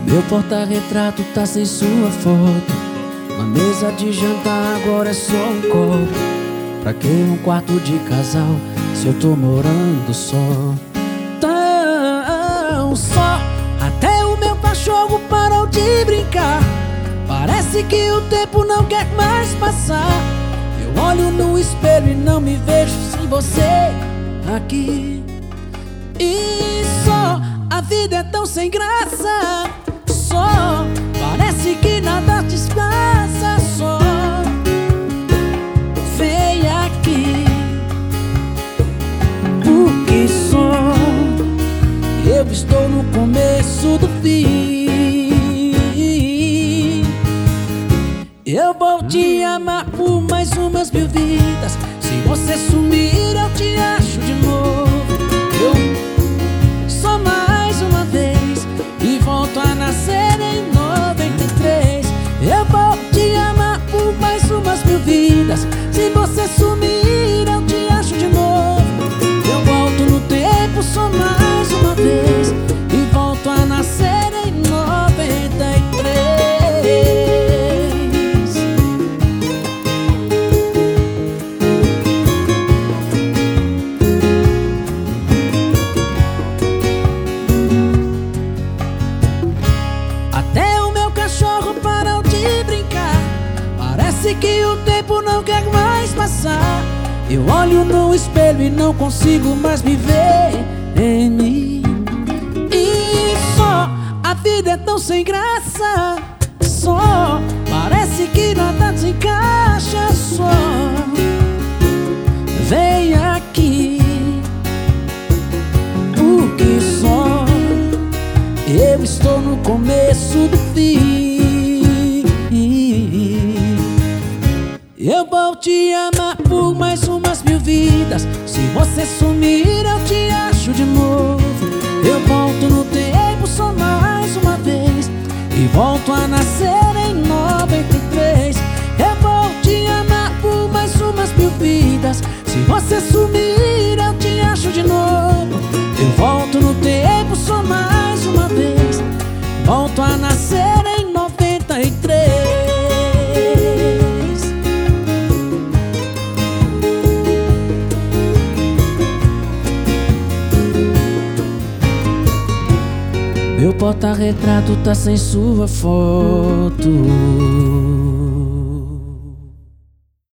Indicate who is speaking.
Speaker 1: Meu porta-retrato tá sem sua foto. Na mesa de jantar agora é só um copo. Pra que um quarto de casal se eu tô morando só? Tão só. Até o meu cachorro parou de brincar. Parece que o tempo não quer mais passar. Eu olho no espelho e não me vejo sem você aqui. E só, a vida é tão sem graça. Só, parece que nada te passa. Só, vem aqui. Porque só eu estou no começo do fim. Eu vou te amar por mais umas 1000 vidas. Se você sumir eu te acho de novo. Eu só mais uma vez e volto a nascer em 93. Eu vou te amar por mais umas 1000 vidas. Se você sumir eu te acho de novo. Eu volto no tempo só mais uma vez e volto a nascer em 93. Até o meu cachorro parou de brincar. Parece que o tempo não quer mais passar. Eu olho no espelho e não consigo mais me ver em mim. E só, a vida é tão sem graça. Só, parece que nada se encaixa. Só, vem aqui. Porque só eu estou no começo do fim. Eu vou te amar por mais umas 1000 vidas. Se você sumir eu te acho de novo. Eu volto no tempo só mais uma vez e volto a nascer em 93. Eu vou te amar por mais umas 1000 vidas. Se você sumir eu te acho de novo. Eu volto no tempo só mais uma vez, volto a nascer em 93. Meu porta-retrato tá sem sua foto.